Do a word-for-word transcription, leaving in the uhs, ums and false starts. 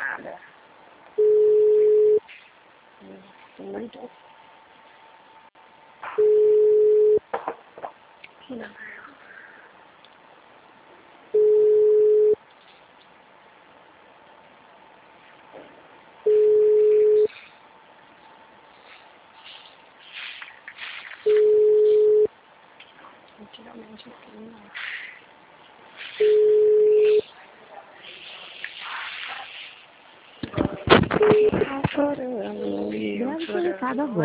nada. Muito. Não. Geralmente assim, não. Chorando, eu chorando.